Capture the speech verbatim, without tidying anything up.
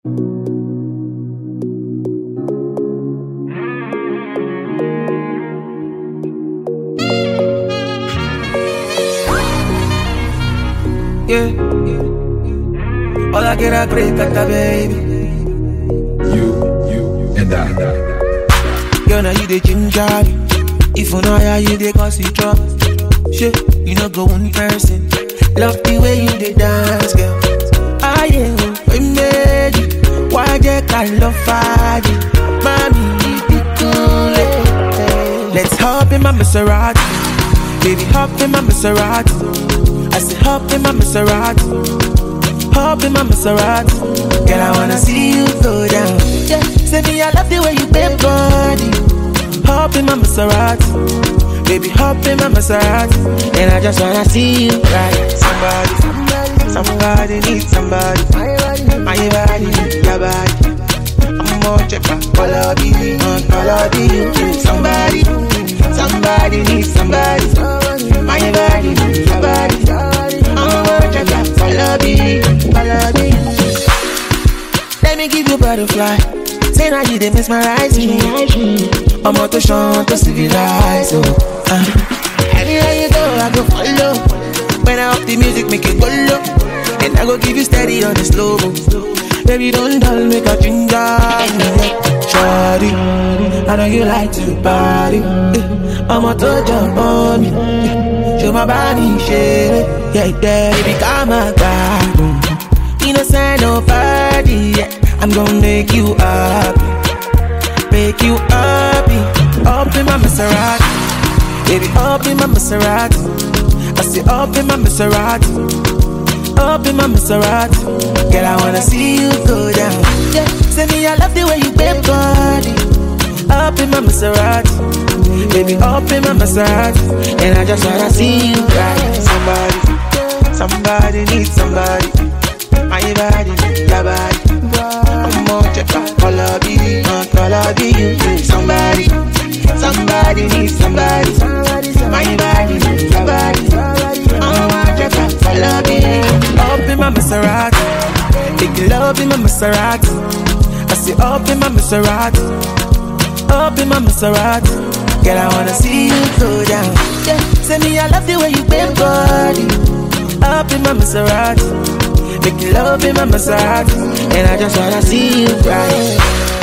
Yeah, all I get a great at the baby. You, you, and I. Girl, now you the ginger. If you know how you the cause you drop. Shit, you know go one person. Love the way you the dance, girl. Ah yeah, we made you. Why you can't love fire? Mommy, you be cool. eh. Let's hop in my Maserati. Baby, hop in my Maserati. I said hop in my Maserati. Hop in my Maserati. Girl, I wanna see you go down. Yeah, say me I love the way you bend body. Hop in my Maserati. Baby, hop in my Maserati. And I just wanna see you ride. Somebody, somebody, somebody needs somebody. My body, my body, your body. I'm more check my color be, color be. Somebody, somebody needs somebody. My body, your body. I'm more check my color be, color be. Let me give you butterfly. Say now you dey mesmerize me. I'm out to shine to civilize. Oh, uh. Anywhere you go, I go follow. When I up the music, make it go low. And I go give you steady on the slow mo. Baby, don't dull, make a ginger. Shawty, I know you like to party. I'm out to jump on me. Show my body, shit. Yeah, yeah, baby, come on, God. Innocent, nobody. Yeah. I'm gonna make you happy, make you happy. Up in my Maserati, baby, up in my Maserati. I say up in my Maserati, up in my Maserati. Girl, I wanna see you go down. Yeah, say me I love the way you bend body. Up in my Maserati, baby, up in my Maserati. And I just wanna see you ride. Somebody, somebody needs somebody. My body, your body. I'm more check out, color be, uh, color be you. Somebody, somebody needs somebody. My body, your body. I'm more check out, color be. Up in my Maserati, big love in my Maserati. I say up in my Maserati, up in my Maserati. Girl, I wanna see you go down. Yeah, say me I love the way you bend body. Up in my Maserati. Make love in my Maserati. And I just wanna see you cry.